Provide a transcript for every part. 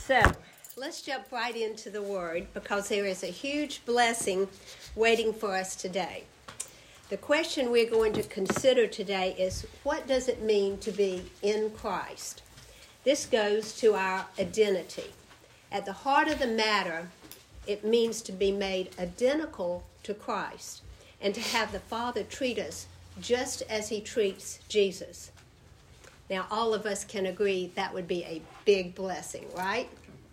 So, let's jump right into the Word because there is a huge blessing waiting for us today. The question we're going to consider today is, what does it mean to be in Christ? This goes to our identity. At the heart of the matter, it means to be made identical to Christ and to have the Father treat us just as he treats Jesus. Now, all of us can agree that would be a big blessing, right?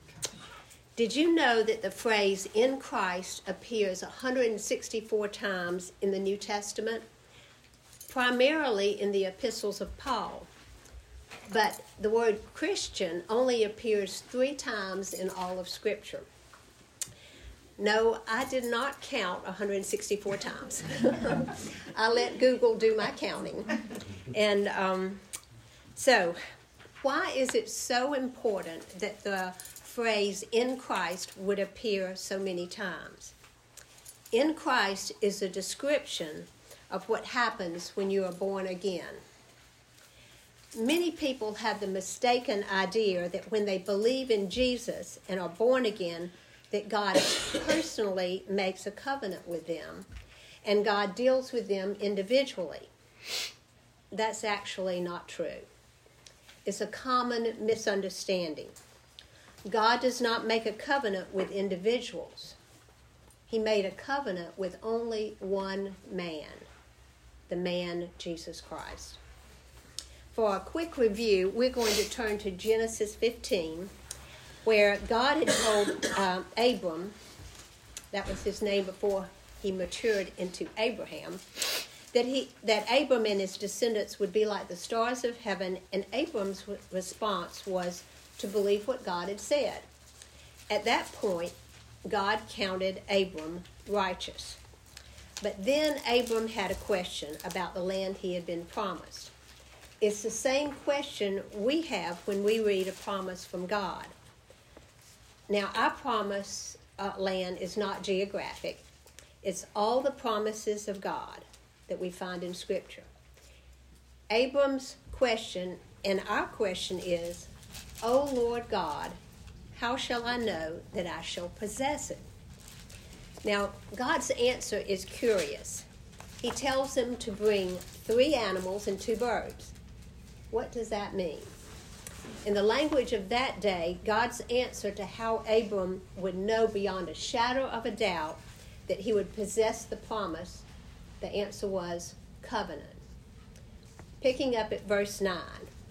Did you know that the phrase "in Christ" appears 164 times in the New Testament? Primarily in the epistles of Paul. But the word Christian only appears 3 times in all of Scripture. No, I did not count 164 times. I let Google do my counting. And so, why is it so important that the phrase "in Christ" would appear so many times? In Christ is a description of what happens when you are born again. Many people have the mistaken idea that when they believe in Jesus and are born again, that God personally makes a covenant with them and God deals with them individually. That's actually not true. It's a common misunderstanding. God does not make a covenant with individuals. He made a covenant with only one man, the man Jesus Christ. For a quick review, we're going to turn to Genesis 15, where God had told Abram, that was his name before he matured into Abraham, that Abram and his descendants would be like the stars of heaven, and Abram's response was to believe what God had said. At that point, God counted Abram righteous. But then Abram had a question about the land he had been promised. It's the same question we have when we read a promise from God. Now, our promise land is not geographic. It's all the promises of God that we find in Scripture. Abram's question and our question is, "O Lord God, how shall I know that I shall possess it?" Now, God's answer is curious. He tells him to bring 3 animals and 2 birds. What does that mean? In the language of that day, God's answer to how Abram would know beyond a shadow of a doubt that he would possess the promise, the answer was covenant. Picking up at verse 9.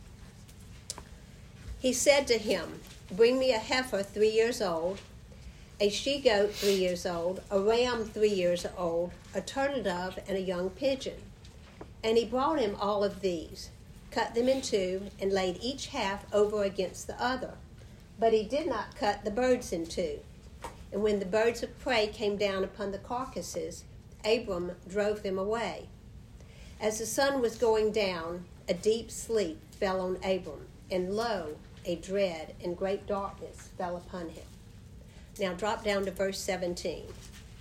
He said to him, "Bring me a heifer 3 years old, a she-goat 3 years old, a ram 3 years old, a turtle dove, and a young pigeon." And he brought him all of these, cut them in 2, and laid each half over against the other. But he did not cut the birds in 2. And when the birds of prey came down upon the carcasses, Abram drove them away. As the sun was going down, a deep sleep fell on Abram, and lo, a dread and great darkness fell upon him. Now drop down to verse 17.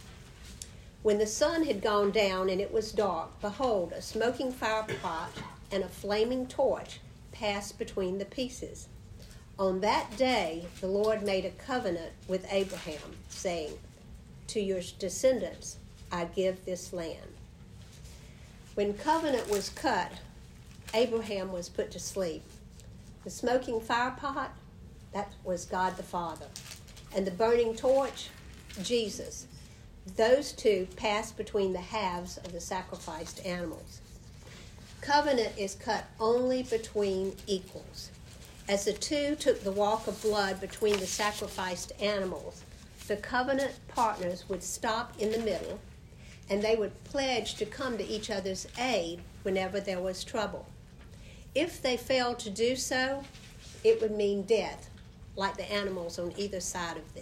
When the sun had gone down and it was dark, behold, a smoking firepot and a flaming torch passed between the pieces. On that day, the Lord made a covenant with Abraham, saying, "To your descendants I give this land." When covenant was cut, Abraham was put to sleep. The smoking firepot, that was God the Father. And the burning torch, Jesus. Those 2 passed between the halves of the sacrificed animals. Covenant is cut only between equals. As the 2 took the walk of blood between the sacrificed animals, the covenant partners would stop in the middle, and they would pledge to come to each other's aid whenever there was trouble. If they failed to do so, it would mean death, like the animals on either side of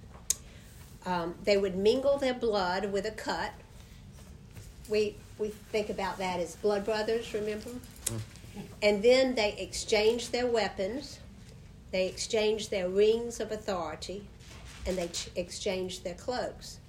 them. They would mingle their blood with a cut. We think about that as blood brothers, remember? And then they exchanged their weapons, they exchanged their rings of authority, and they exchanged their cloaks.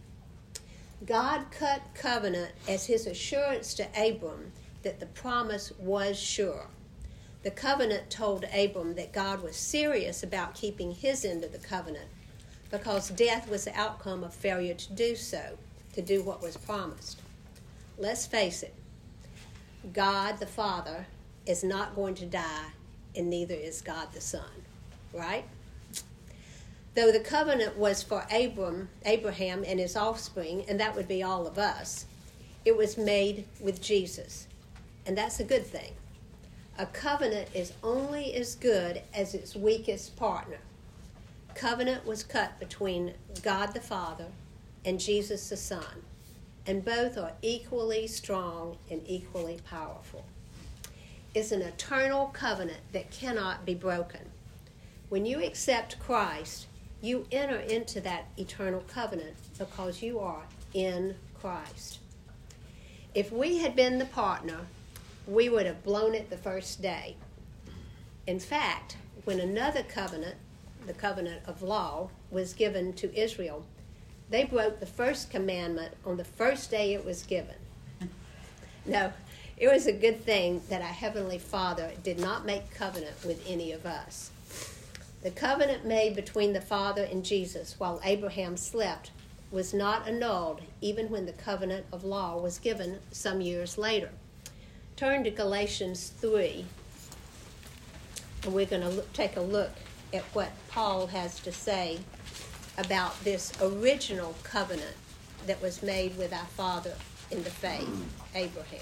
God cut covenant as his assurance to Abram that the promise was sure. The covenant told Abram that God was serious about keeping his end of the covenant because death was the outcome of failure to do so, to do what was promised. Let's face it, God the Father is not going to die, and neither is God the Son, right? Though the covenant was for Abraham and his offspring, and that would be all of us, it was made with Jesus, and that's a good thing. A covenant is only as good as its weakest partner. Covenant was cut between God the Father and Jesus the Son, and both are equally strong and equally powerful. It's an eternal covenant that cannot be broken. When you accept Christ, you enter into that eternal covenant because you are in Christ. If we had been the partner, we would have blown it the first day. In fact, when another covenant, the covenant of law, was given to Israel, they broke the first commandment on the first day it was given. No, it was a good thing that our Heavenly Father did not make covenant with any of us. The covenant made between the Father and Jesus while Abraham slept was not annulled even when the covenant of law was given some years later. Turn to Galatians 3, and we're going to take a look at what Paul has to say about this original covenant that was made with our father in the faith, Abraham.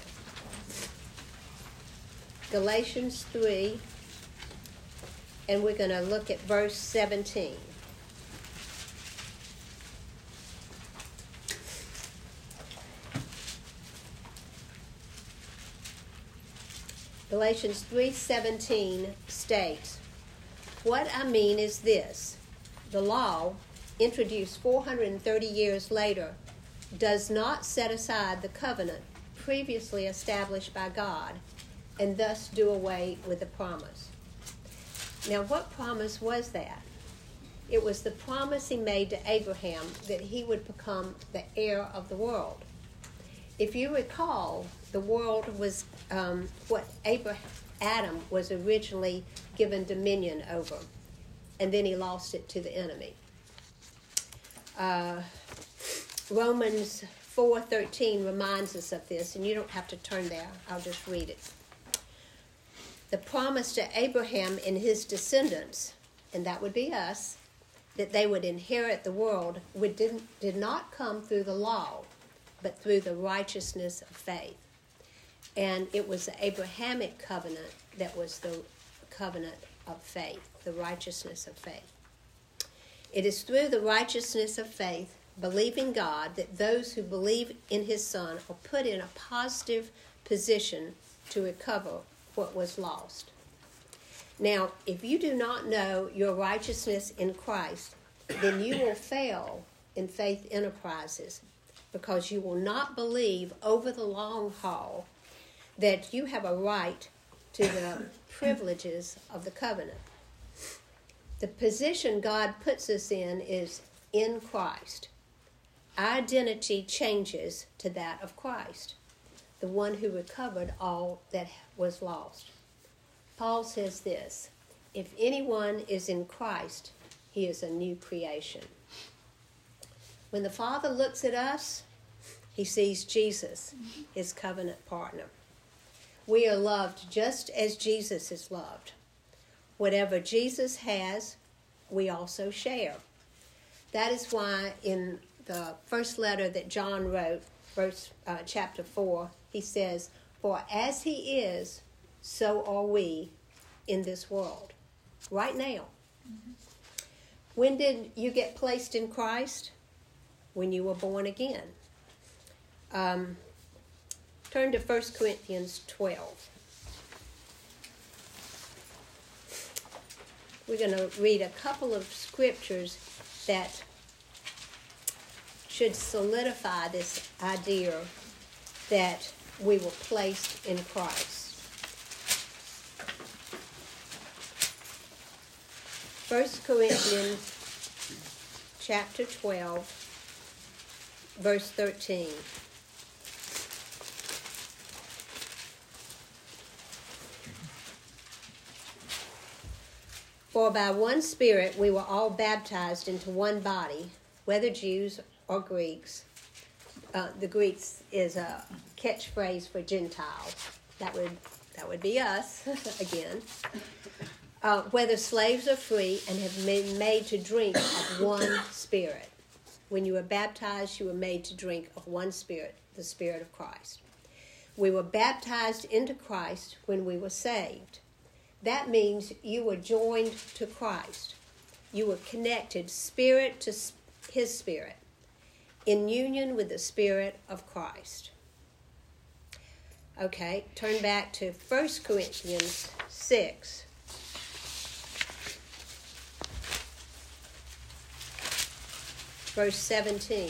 Galatians 3, and we're going to look at verse 17. Galatians 3:17 states, "What I mean is this, the law, introduced 430 years later, does not set aside the covenant previously established by God and thus do away with the promise." Now, what promise was that? It was the promise he made to Abraham that he would become the heir of the world. If you recall, the world was what Adam was originally given dominion over, and then he lost it to the enemy. Romans 4:13 reminds us of this, and you don't have to turn there. I'll just read it. The promise to Abraham and his descendants, and that would be us, that they would inherit the world did not come through the law, but through the righteousness of faith. And it was the Abrahamic covenant that was the covenant of faith, the righteousness of faith. It is through the righteousness of faith, believing God, that those who believe in his Son are put in a positive position to recover what was lost. Now, if you do not know your righteousness in Christ, then you will fail in faith enterprises because you will not believe over the long haul that you have a right to the privileges of the covenant. The position God puts us in is in Christ. Our identity changes to that of Christ, the one who recovered all that was lost. Paul says this, "If anyone is in Christ, he is a new creation." When the Father looks at us, he sees Jesus, his covenant partner. We are loved just as Jesus is loved. Whatever Jesus has, we also share. That is why in the first letter that John wrote, chapter 4, he says, "For as he is, so are we in this world." Right now. Mm-hmm. When did you get placed in Christ? When you were born again. Turn to 1 Corinthians 12. We're going to read a couple of scriptures that should solidify this idea that we were placed in Christ. 1 Corinthians chapter 12, verse 13. For by one Spirit we were all baptized into one body, whether Jews or Greeks. The Greeks is a catchphrase for Gentiles. That would be us again. Whether slaves or free, and have been made to drink of one Spirit. When you were baptized, you were made to drink of one Spirit, the Spirit of Christ. We were baptized into Christ when we were saved. That means you were joined to Christ. You were connected spirit to his Spirit, in union with the Spirit of Christ. Okay, turn back to 1 Corinthians 6. Verse 17.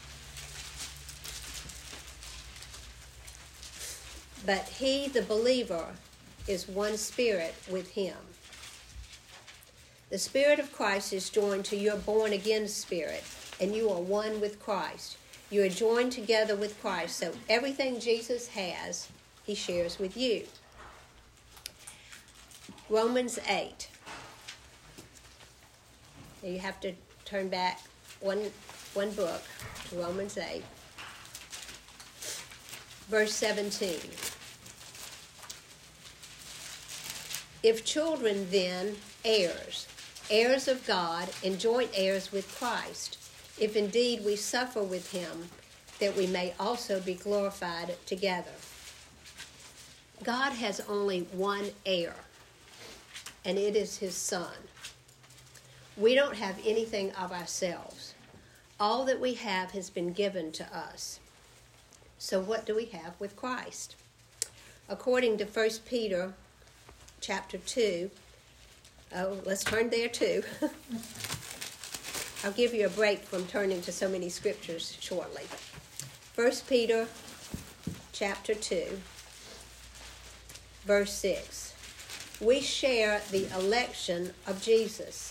But he, the believer, is one Spirit with him. The Spirit of Christ is joined to your born-again spirit, and you are one with Christ. You are joined together with Christ, so everything Jesus has, he shares with you. Romans 8. Now you have to turn back one book to Romans 8. Verse 17. If children, then heirs, heirs of God, and joint heirs with Christ, if indeed we suffer with him, that we may also be glorified together. God has only one heir, and it is his Son. We don't have anything of ourselves. All that we have has been given to us. So what do we have with Christ? According to 1 Peter chapter 2, let's turn there too. I'll give you a break from turning to so many scriptures shortly. 1 Peter chapter 2, verse 6. We share the election of Jesus.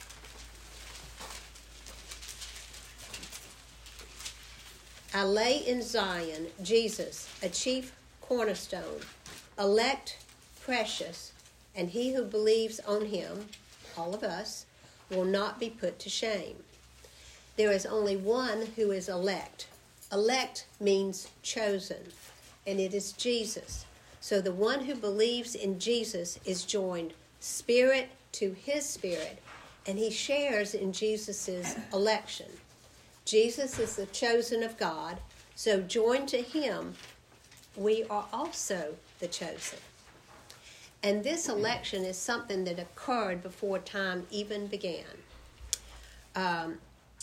I lay in Zion Jesus, a chief cornerstone, elect, precious, and he who believes on him, all of us, will not be put to shame. There is only one who is elect. Elect means chosen, and it is Jesus. So the one who believes in Jesus is joined spirit to his Spirit, and he shares in Jesus' election. Jesus is the chosen of God, so joined to him, we are also the chosen. And this election is something that occurred before time even began. 1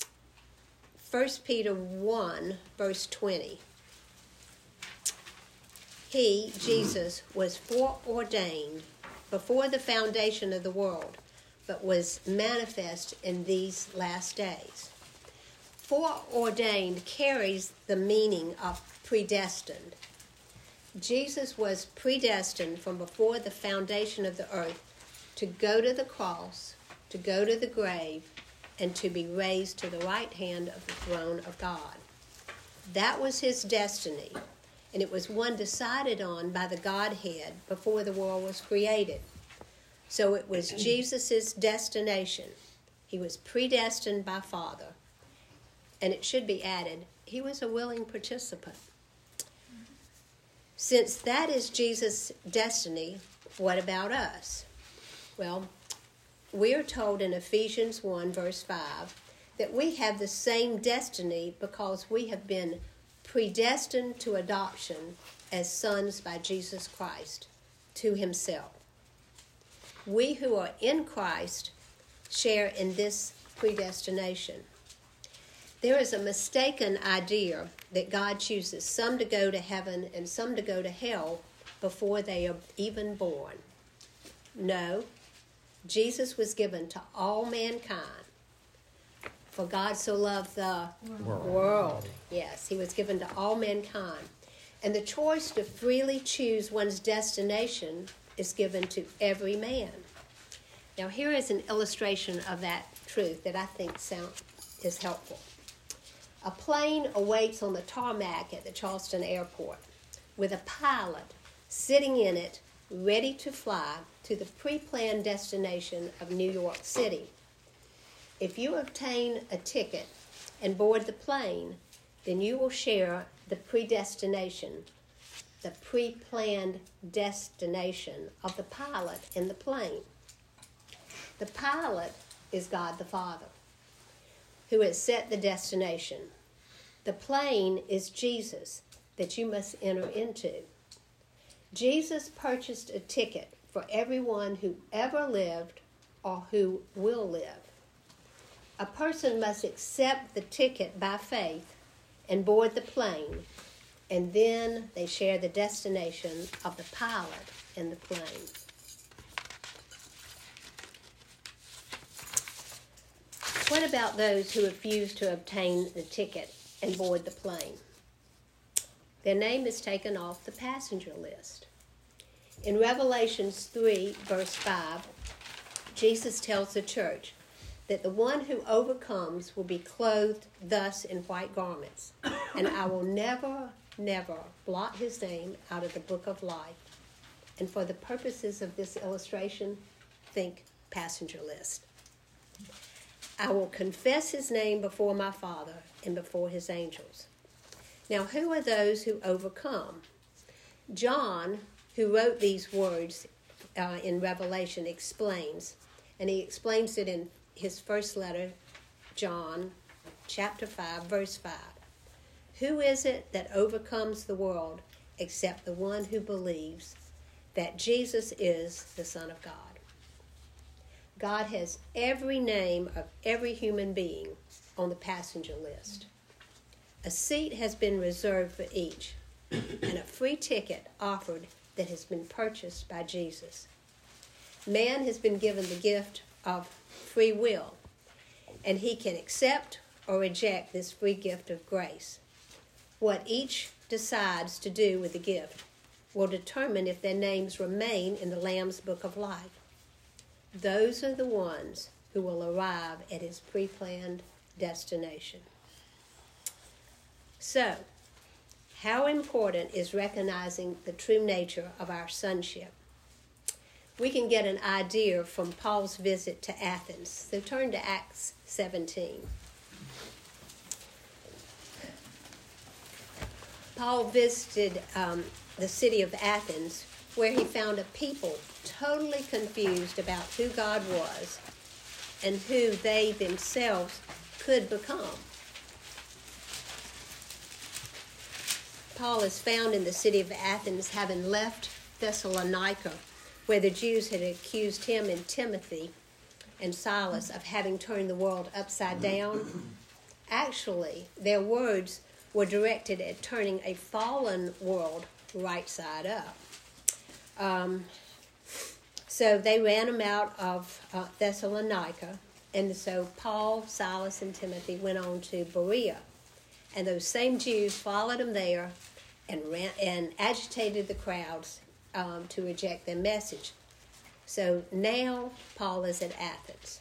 Peter 1, verse 20. He, Jesus, was foreordained before the foundation of the world, but was manifest in these last days. Foreordained carries the meaning of predestined. Jesus was predestined from before the foundation of the earth to go to the cross, to go to the grave, and to be raised to the right hand of the throne of God. That was his destiny, and it was one decided on by the Godhead before the world was created. So it was Jesus' destination. He was predestined by Father. And it should be added, he was a willing participant. Since that is Jesus' destiny, what about us? Well, we are told in Ephesians 1, verse 5, that we have the same destiny because we have been predestined to adoption as sons by Jesus Christ to himself. We who are in Christ share in this predestination. There is a mistaken idea that God chooses some to go to heaven and some to go to hell before they are even born. No, Jesus was given to all mankind. For God so loved the world. Yes, he was given to all mankind. And the choice to freely choose one's destination is given to every man. Now here is an illustration of that truth that I think is helpful. A plane awaits on the tarmac at the Charleston airport with a pilot sitting in it ready to fly to the pre-planned destination of New York City. If you obtain a ticket and board the plane, then you will share the pre-planned destination of the pilot in the plane. The pilot is God the Father, who has set the destination. The plane is Jesus that you must enter into. Jesus purchased a ticket for everyone who ever lived or who will live. A person must accept the ticket by faith and board the plane, and then they share the destination of the pilot in the plane. What about those who refuse to obtain the ticket and board the plane? Their name is taken off the passenger list. In Revelation 3, verse 5, Jesus tells the church that the one who overcomes will be clothed thus in white garments, and I will never blot his name out of the book of life. And for the purposes of this illustration, think passenger list. I will confess his name before my Father and before his angels. Now, who are those who overcome? John, who wrote these words in Revelation, explains, and he explains it in his first letter, John, chapter 5, verse 5. Who is it that overcomes the world except the one who believes that Jesus is the Son of God? God has every name of every human being on the passenger list. A seat has been reserved for each, and a free ticket offered that has been purchased by Jesus. Man has been given the gift of free will, and he can accept or reject this free gift of grace. What each decides to do with the gift will determine if their names remain in the Lamb's Book of Life. Those are the ones who will arrive at his pre-planned destination. So, how important is recognizing the true nature of our sonship? We can get an idea from Paul's visit to Athens. So turn to Acts 17. Paul visited the city of Athens, where he found a people totally confused about who God was and who they themselves could become. Paul is found in the city of Athens, having left Thessalonica, where the Jews had accused him and Timothy and Silas of having turned the world upside down. Actually, their words were directed at turning a fallen world right side up. So they ran them out of Thessalonica, and so Paul, Silas, and Timothy went on to Berea. And those same Jews followed them there and agitated the crowds to reject their message. So now Paul is at Athens.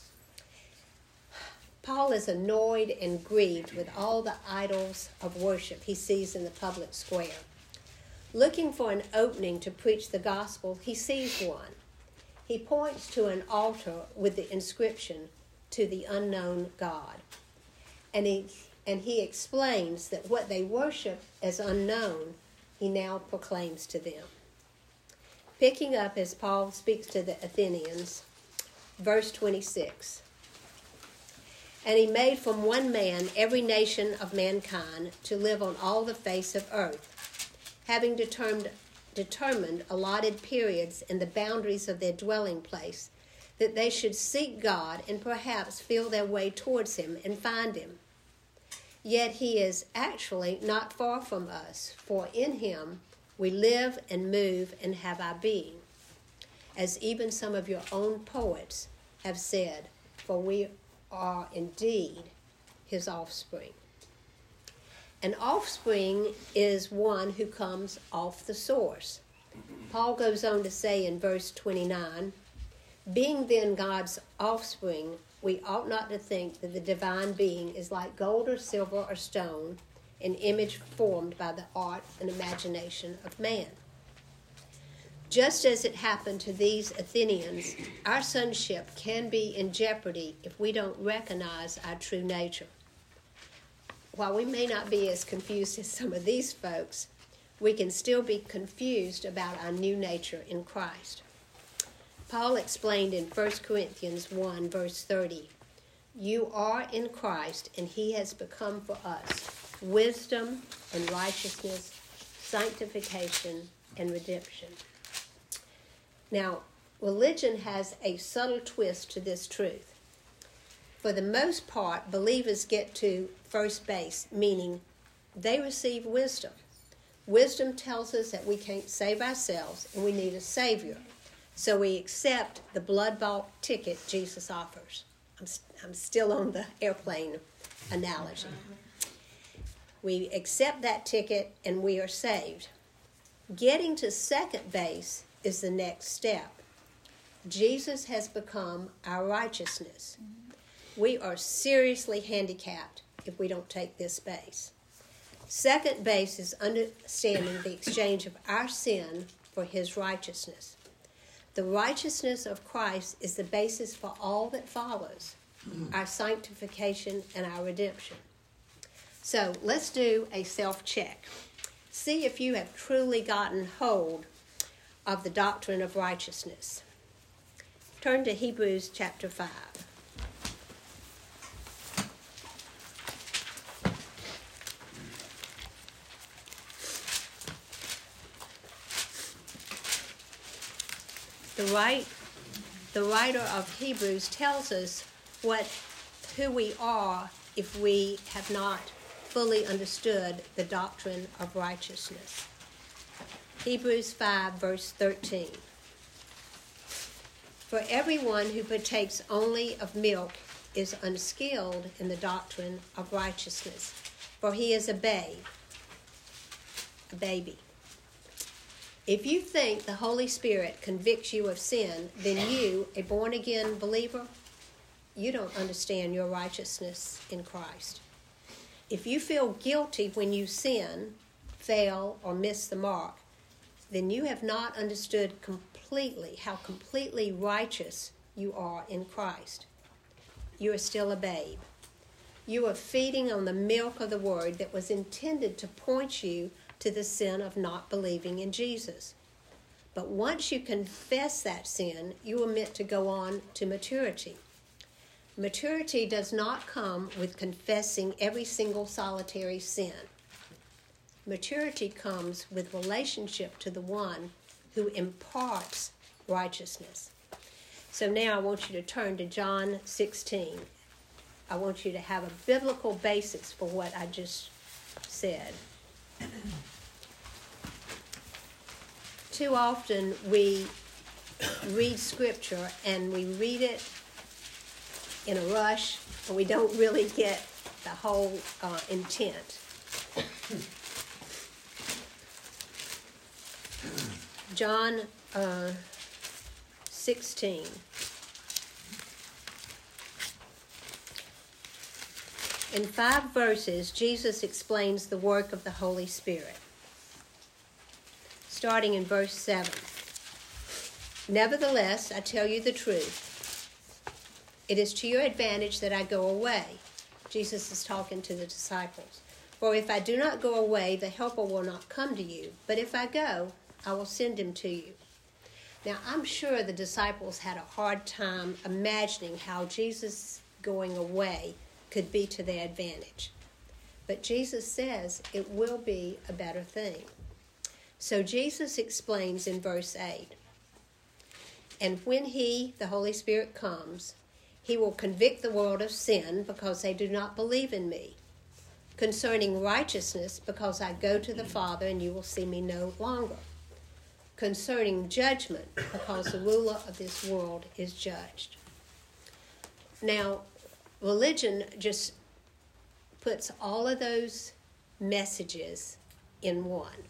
Paul is annoyed and grieved with all the idols of worship he sees in the public square. Looking for an opening to preach the gospel, he sees one. He points to an altar with the inscription, "To the unknown God." And he explains that what they worship as unknown, he now proclaims to them. Picking up as Paul speaks to the Athenians, verse 26. And he made from one man every nation of mankind to live on all the face of earth, having determined allotted periods and the boundaries of their dwelling place, that they should seek God and perhaps feel their way towards him and find him. Yet he is actually not far from us, for in him we live and move and have our being. As even some of your own poets have said, for we are indeed his offspring. An offspring is one who comes off the source. Paul goes on to say in verse 29, being then God's offspring, we ought not to think that the divine being is like gold or silver or stone, an image formed by the art and imagination of man. Just as it happened to these Athenians, our sonship can be in jeopardy if we don't recognize our true nature. While we may not be as confused as some of these folks, we can still be confused about our new nature in Christ. Paul explained in 1 Corinthians 1, verse 30, "You are in Christ, and he has become for us wisdom and righteousness, sanctification and redemption." Now, religion has a subtle twist to this truth. For the most part, believers get to first base, meaning they receive wisdom. Wisdom tells us that we can't save ourselves and we need a Savior. So we accept the blood-bought ticket Jesus offers. I'm still on the airplane analogy. We accept that ticket and we are saved. Getting to second base is the next step. Jesus has become our righteousness. We are seriously handicapped if we don't take this base. Second base is understanding the exchange of our sin for his righteousness. The righteousness of Christ is the basis for all that follows, our sanctification and our redemption. So let's do a self-check. See if you have truly gotten hold of the doctrine of righteousness. Turn to Hebrews chapter 5. The writer of Hebrews tells us who we are if we have not fully understood the doctrine of righteousness. Hebrews 5, verse 13. "For everyone who partakes only of milk is unskilled in the doctrine of righteousness, for he is a baby. If you think the Holy Spirit convicts you of sin, then you, a born-again believer, you don't understand your righteousness in Christ. If you feel guilty when you sin, fail, or miss the mark, then you have not understood completely how completely righteous you are in Christ. You are still a babe. You are feeding on the milk of the word that was intended to point you to the sin of not believing in Jesus. But once you confess that sin, you are meant to go on to maturity. Maturity does not come with confessing every single solitary sin. Maturity comes with relationship to the one who imparts righteousness. So now I want you to turn to John 16. I want you to have a biblical basis for what I just said. Too often we read scripture and we read it in a rush and we don't really get the whole intent. John 16. In 5 verses, Jesus explains the work of the Holy Spirit. Starting in verse 7. "Nevertheless, I tell you the truth. It is to your advantage that I go away." Jesus is talking to the disciples. "For if I do not go away, the Helper will not come to you. But if I go, I will send him to you." Now, I'm sure the disciples had a hard time imagining how Jesus going away could be to their advantage. But Jesus says it will be a better thing. So Jesus explains in verse 8, "And when he, the Holy Spirit, comes, he will convict the world of sin because they do not believe in me. Concerning righteousness, because I go to the Father and you will see me no longer. Concerning judgment, because the ruler of this world is judged." Now, religion just puts all of those messages in one.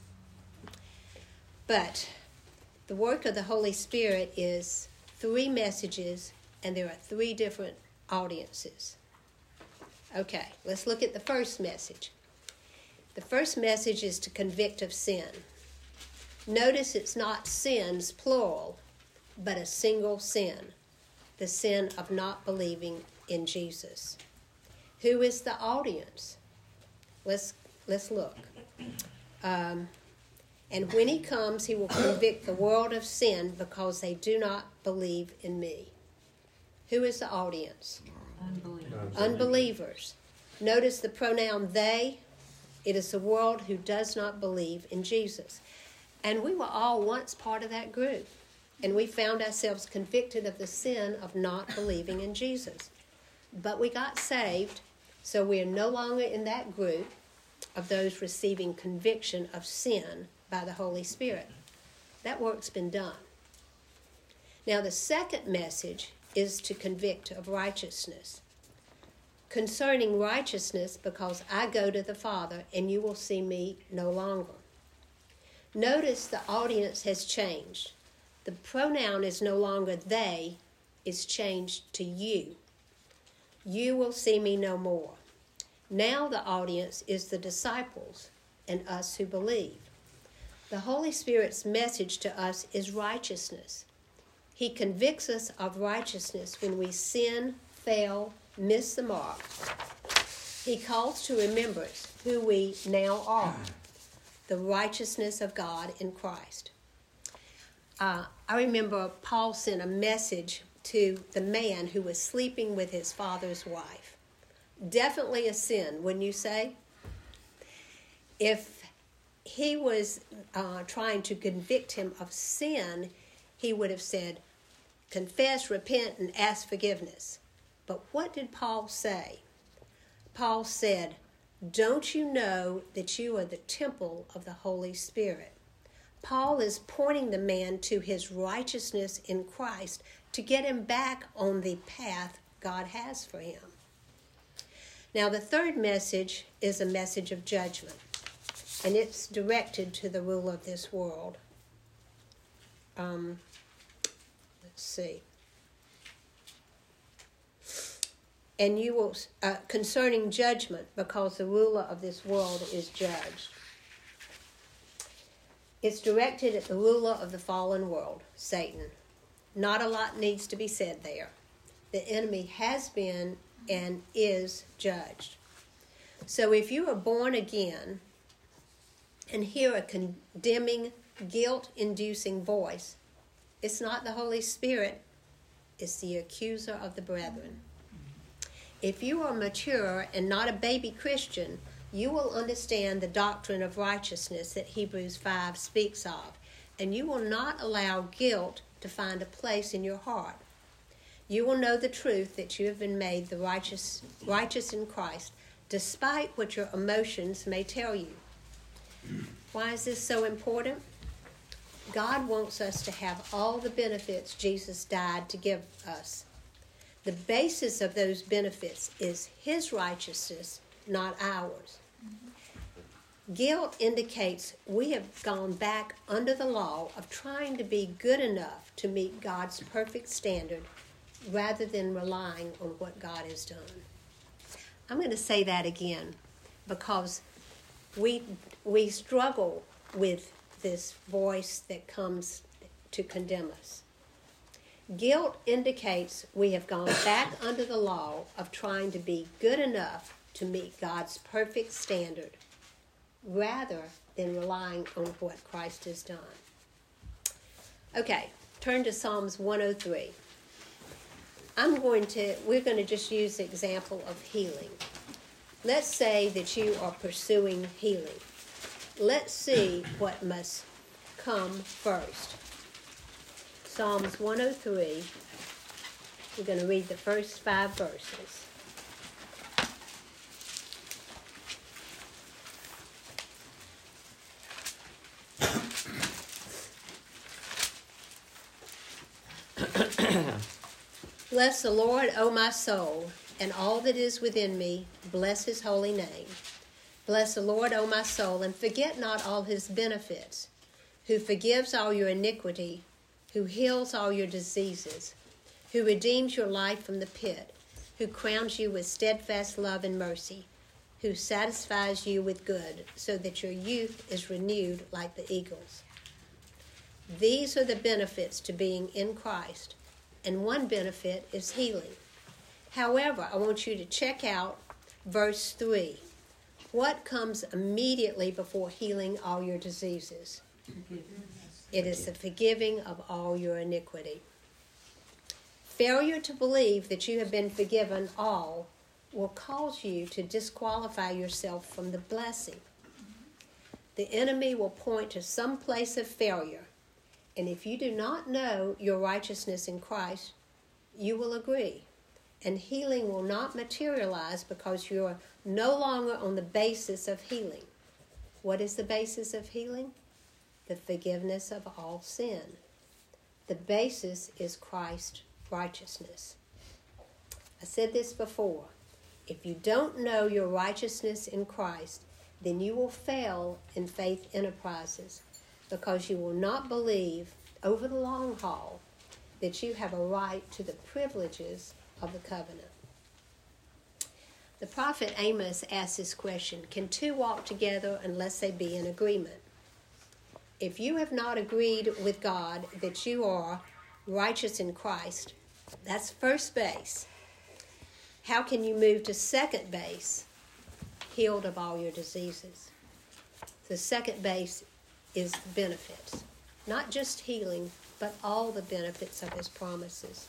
But the work of the Holy Spirit is 3 messages, and there are 3 different audiences. Okay, let's look at the first message. The first message is to convict of sin. Notice it's not sins, plural, but a single sin, the sin of not believing in Jesus. Who is the audience? Let's look. And when he comes, he will convict the world of sin because they do not believe in me. Who is the audience? Unbelievers. Notice the pronoun they. It is the world who does not believe in Jesus. And we were all once part of that group. And we found ourselves convicted of the sin of not believing in Jesus. But we got saved, so we are no longer in that group of those receiving conviction of sin by the Holy Spirit. That work's been done. Now the second message is to convict of righteousness. Concerning righteousness, because I go to the Father and you will see me no longer. Notice the audience has changed. The pronoun is no longer they, it's changed to you. You will see me no more. Now the audience is the disciples and us who believe. The Holy Spirit's message to us is righteousness. He convicts us of righteousness when we sin, fail, miss the mark. He calls to remembrance who we now are, the righteousness of God in Christ. I remember Paul sent a message to the man who was sleeping with his father's wife. Definitely a sin, wouldn't you say? If he was trying to convict him of sin, he would have said, confess, repent, and ask forgiveness. But what did Paul say? Paul said, don't you know that you are the temple of the Holy Spirit? Paul is pointing the man to his righteousness in Christ to get him back on the path God has for him. Now, the third message is a message of judgment, and it's directed to the ruler of this world. Let's see. And you will, concerning judgment, because the ruler of this world is judged. It's directed at the ruler of the fallen world, Satan. Not a lot needs to be said there. The enemy has been and is judged. So if you are born again and hear a condemning, guilt-inducing voice, it's not the Holy Spirit, it's the accuser of the brethren. If you are mature and not a baby Christian, you will understand the doctrine of righteousness that Hebrews 5 speaks of, and you will not allow guilt to find a place in your heart. You will know the truth that you have been made the righteous in Christ, despite what your emotions may tell you. Why is this so important? God wants us to have all the benefits Jesus died to give us. The basis of those benefits is His righteousness, not ours. Guilt indicates we have gone back under the law of trying to be good enough to meet God's perfect standard rather than relying on what God has done. I'm going to say that again because we struggle with this voice that comes to condemn us. Guilt indicates we have gone back under the law of trying to be good enough to meet God's perfect standard rather than relying on what Christ has done. Okay, turn to Psalms 103. We're going to just use the example of healing. Let's say that you are pursuing healing. Let's see what must come first. Psalms 103, we're going to read the first 5 verses. Bless the Lord, O my soul, and all that is within me, bless His holy name. Bless the Lord, O my soul, and forget not all His benefits, who forgives all your iniquity, who heals all your diseases, who redeems your life from the pit, who crowns you with steadfast love and mercy, who satisfies you with good, so that your youth is renewed like the eagles. These are the benefits to being in Christ, and one benefit is healing. However, I want you to check out verse 3. What comes immediately before healing all your diseases? It is the forgiving of all your iniquity. Failure to believe that you have been forgiven all will cause you to disqualify yourself from the blessing. The enemy will point to some place of failure, and if you do not know your righteousness in Christ, you will agree. And healing will not materialize because you are no longer on the basis of healing. What is the basis of healing? The forgiveness of all sin. The basis is Christ's righteousness. I said this before. If you don't know your righteousness in Christ, then you will fail in faith enterprises because you will not believe over the long haul that you have a right to the privileges of the covenant. The prophet Amos asked this question, can two walk together unless they be in agreement? If you have not agreed with God that you are righteous in Christ, that's first base. How can you move to second base, healed of all your diseases? The second base is benefits, not just healing, but all the benefits of his promises.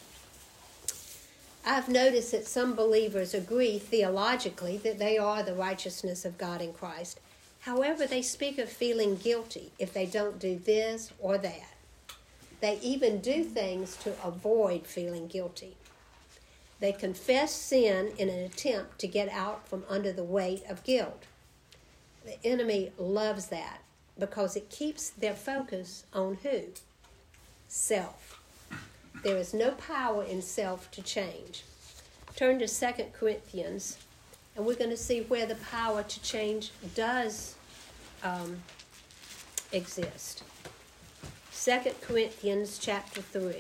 I've noticed that some believers agree theologically that they are the righteousness of God in Christ. However, they speak of feeling guilty if they don't do this or that. They even do things to avoid feeling guilty. They confess sin in an attempt to get out from under the weight of guilt. The enemy loves that because it keeps their focus on who? Self. There is no power in self to change. Turn to 2 Corinthians, and we're going to see where the power to change does exist. 2 Corinthians chapter 3.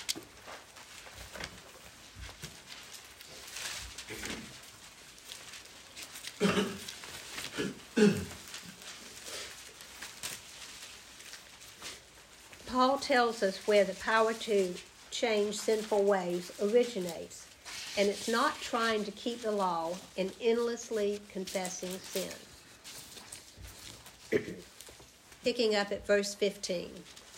Paul tells us where the power to change sinful ways originates, and it's not trying to keep the law and endlessly confessing sin. Picking up at verse 15.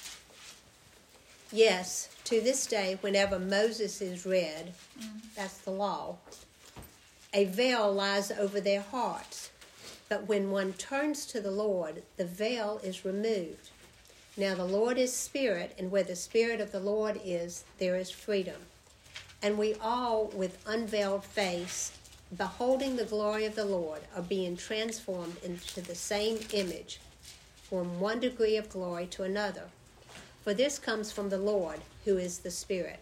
Yes, to this day, whenever Moses is read, that's the law, a veil lies over their hearts. But when one turns to the Lord, the veil is removed. Now the Lord is Spirit, and where the Spirit of the Lord is, there is freedom. And we all, with unveiled face, beholding the glory of the Lord, are being transformed into the same image, from one degree of glory to another. For this comes from the Lord, who is the Spirit.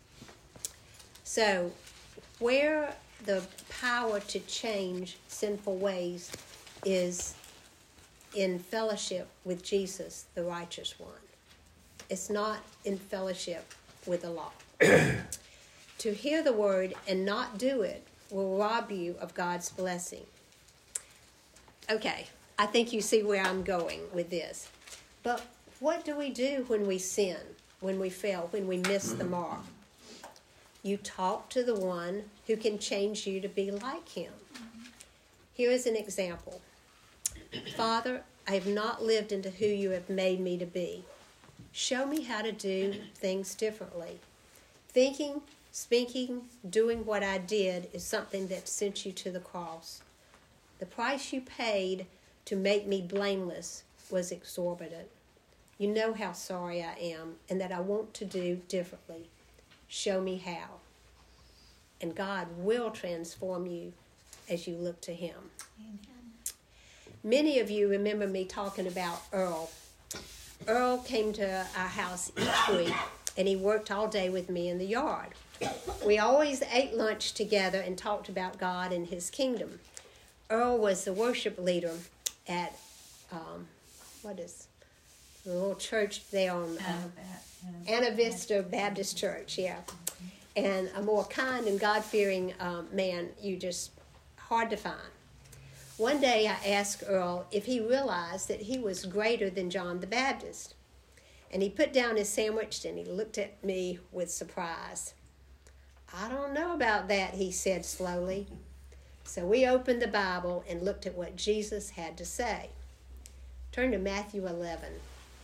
So, where the power to change sinful ways is in fellowship with Jesus, the righteous one. It's not in fellowship with the law. To hear the word and not do it will rob you of God's blessing. Okay, I think you see where I'm going with this. But what do we do when we sin, when we fail, when we miss the mark? You talk to the one who can change you to be like him. Here is an example. Father, I have not lived into who you have made me to be. Show me how to do things differently. Thinking, speaking, doing what I did is something that sent you to the cross. The price you paid to make me blameless was exorbitant. You know how sorry I am and that I want to do differently. Show me how. And God will transform you as you look to him. Amen. Many of you remember me talking about Earl. Earl came to our house each week, and he worked all day with me in the yard. We always ate lunch together and talked about God and his kingdom. Earl was the worship leader at, what is the little church there on Anna Vista Baptist Church, yeah. And a more kind and God-fearing man, hard to find. One day I asked Earl if he realized that he was greater than John the Baptist. And he put down his sandwich and he looked at me with surprise. "I don't know about that," he said slowly. So we opened the Bible and looked at what Jesus had to say. Turn to Matthew 11.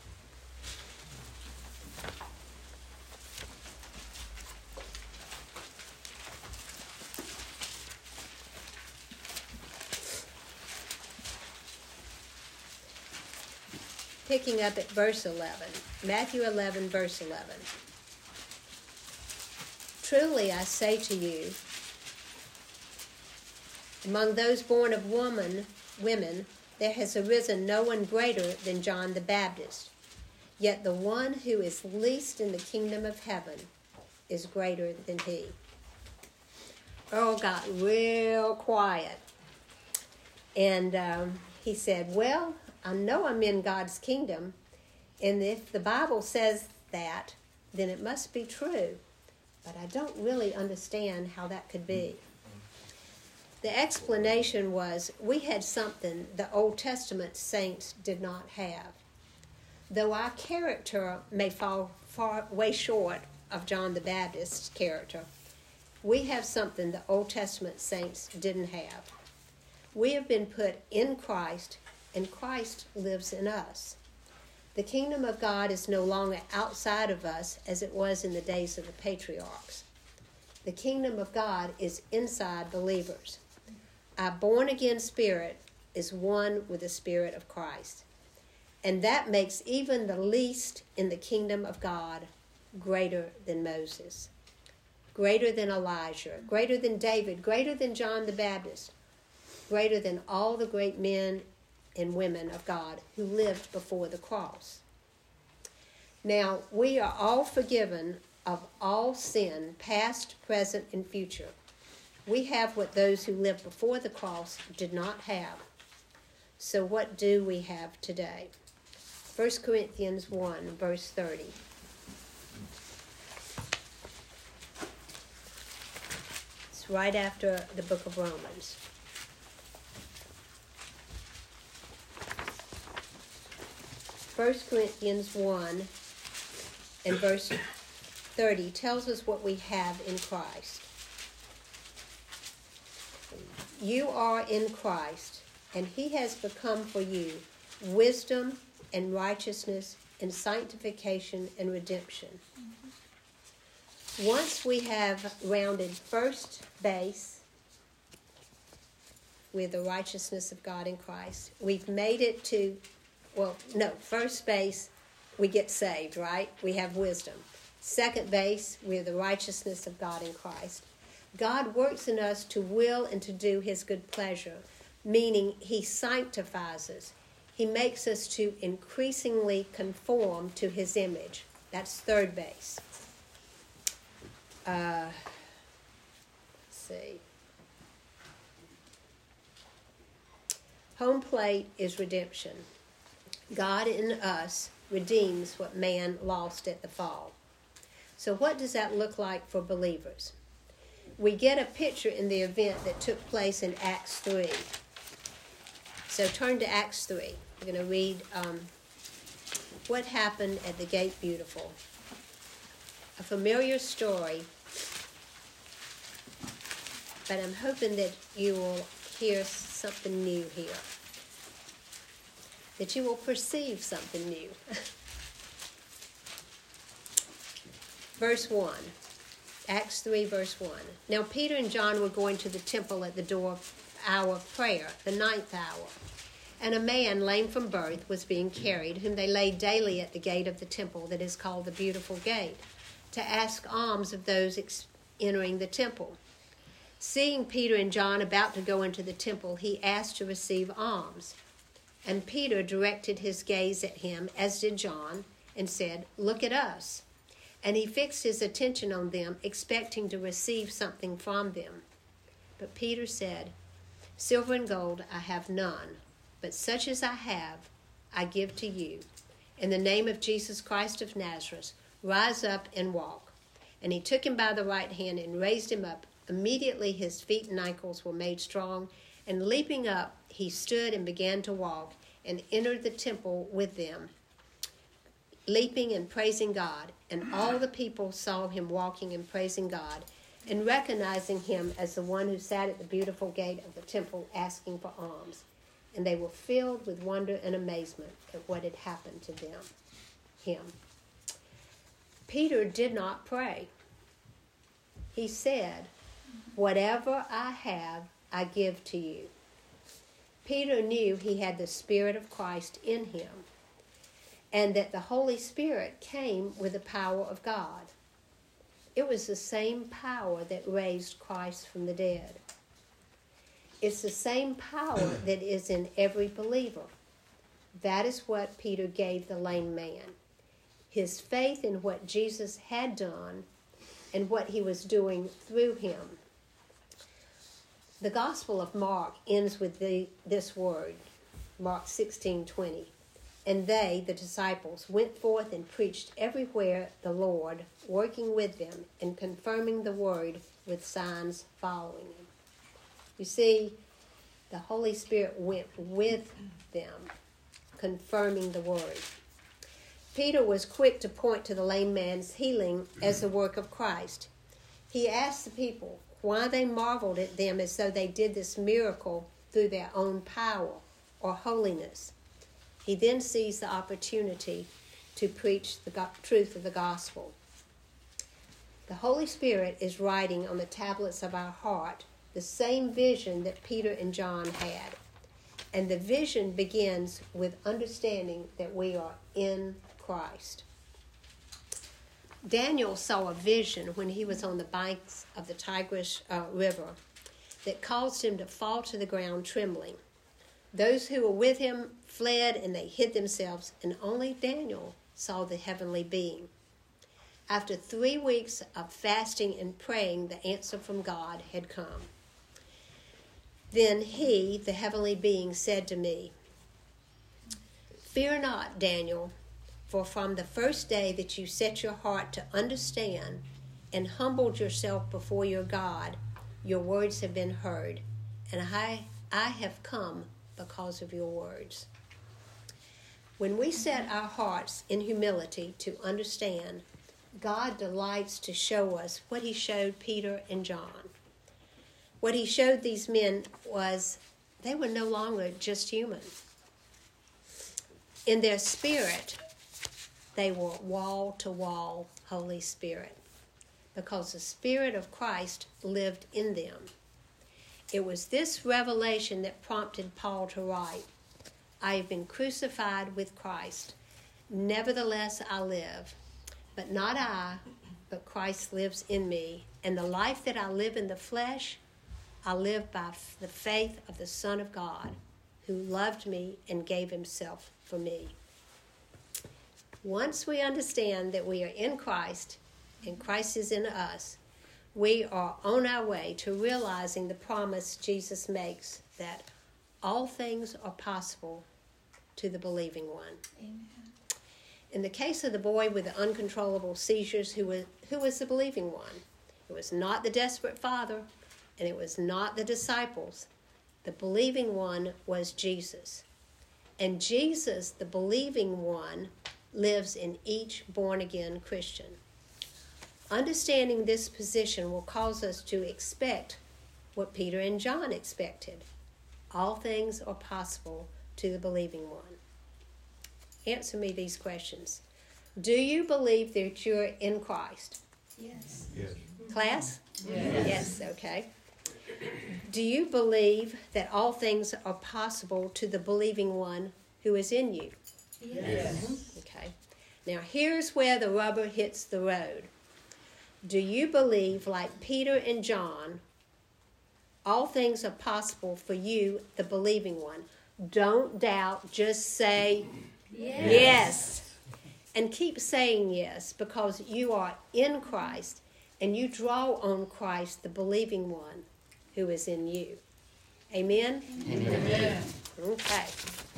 Picking up at verse 11. Matthew 11, verse 11. "Truly I say to you, among those born of women, there has arisen no one greater than John the Baptist. Yet the one who is least in the kingdom of heaven is greater than he." Earl got real quiet. And he said, "Well, I know I'm in God's kingdom. And if the Bible says that, then it must be true. But I don't really understand how that could be." The explanation was we had something the Old Testament saints did not have. Though our character may fall way short of John the Baptist's character, we have something the Old Testament saints didn't have. We have been put in Christ, and Christ lives in us. The kingdom of God is no longer outside of us as it was in the days of the patriarchs. The kingdom of God is inside believers. Our born-again spirit is one with the Spirit of Christ. And that makes even the least in the kingdom of God greater than Moses, greater than Elijah, greater than David, greater than John the Baptist, greater than all the great men and women of God who lived before the cross. Now, we are all forgiven of all sin, past, present, and future. We have what those who lived before the cross did not have. So what do we have today? 1 Corinthians 1, verse 30. It's right after the book of Romans. First Corinthians 1 and verse 30 tells us what we have in Christ. You are in Christ, and he has become for you wisdom and righteousness and sanctification and redemption. Once we have rounded first base with the righteousness of God in Christ, we've made it to, first base, we get saved, right? We have wisdom. Second base, we're the righteousness of God in Christ. God works in us to will and to do his good pleasure, meaning he sanctifies us. He makes us to increasingly conform to his image. That's third base. Let's see. Home plate is redemption. God in us redeems what man lost at the fall. So what does that look like for believers? We get a picture in the event that took place in Acts 3. So turn to Acts 3. We're going to read what happened at the Gate Beautiful. A familiar story, but I'm hoping that you will hear something new here, that you will perceive something new. Verse 1. Acts 3, verse 1. Now Peter and John were going to the temple at the hour of prayer, the 9th hour. And a man lame from birth was being carried, whom they laid daily at the gate of the temple that is called the Beautiful Gate, to ask alms of those entering the temple. Seeing Peter and John about to go into the temple, he asked to receive alms. And Peter directed his gaze at him, as did John, and said, "Look at us." And he fixed his attention on them, expecting to receive something from them. But Peter said, "Silver and gold I have none, but such as I have I give to you. In the name of Jesus Christ of Nazareth, rise up and walk." And he took him by the right hand and raised him up. Immediately his feet and ankles were made strong, and leaping up, he stood and began to walk, and entered the temple with them, leaping and praising God, and all the people saw him walking and praising God, and recognizing him as the one who sat at the beautiful gate of the temple asking for alms. And they were filled with wonder and amazement at what had happened to him. Peter did not pray. He said, "Whatever I have, I give to you." Peter knew he had the Spirit of Christ in him, and that the Holy Spirit came with the power of God. It was the same power that raised Christ from the dead. It's the same power that is in every believer. That is what Peter gave the lame man. His faith in what Jesus had done and what he was doing through him. The Gospel of Mark ends with this word, Mark 16:20. And they, the disciples, went forth and preached everywhere the Lord, working with them and confirming the word with signs following him. You see, the Holy Spirit went with them, confirming the word. Peter was quick to point to the lame man's healing as the work of Christ. He asked the people why they marveled at them as though they did this miracle through their own power or holiness. He then sees the opportunity to preach the truth of the gospel. The Holy Spirit is writing on the tablets of our heart the same vision that Peter and John had. And the vision begins with understanding that we are in Christ. Daniel saw a vision when he was on the banks of the Tigris River that caused him to fall to the ground trembling. Those who were with him fled and they hid themselves, and only Daniel saw the heavenly being. After 3 weeks of fasting and praying, the answer from God had come. Then he, the heavenly being, said to me, "Fear not, Daniel, for from the first day that you set your heart to understand and humbled yourself before your God, your words have been heard, and I have come because of your words." When we set our hearts in humility to understand, God delights to show us what he showed Peter and John. What he showed these men was they were no longer just human. In their spirit, they were wall-to-wall Holy Spirit, because the Spirit of Christ lived in them. It was this revelation that prompted Paul to write, "I have been crucified with Christ. Nevertheless I live, but not I, but Christ lives in me. And the life that I live in the flesh, I live by the faith of the Son of God, who loved me and gave himself for me." Once we understand that we are in Christ and Christ is in us, we are on our way to realizing the promise Jesus makes that all things are possible to the believing one. Amen. In the case of the boy with the uncontrollable seizures, who was the believing one? It was not the desperate father, and it was not the disciples. The believing one was Jesus. And Jesus, the believing one, lives in each born-again Christian. Understanding this position will cause us to expect what Peter and John expected. All things are possible to the believing one. Answer me these questions. Do you believe that you're in Christ? Yes. Yes. Class? Yes. Yes, okay. Do you believe that all things are possible to the believing one who is in you? Yes. Okay. Now here's where the rubber hits the road. Do you believe, like Peter and John, all things are possible for you, the believing one? Don't doubt, just say yes. And keep saying yes, because you are in Christ and you draw on Christ, the believing one who is in you. Amen? Amen. Okay.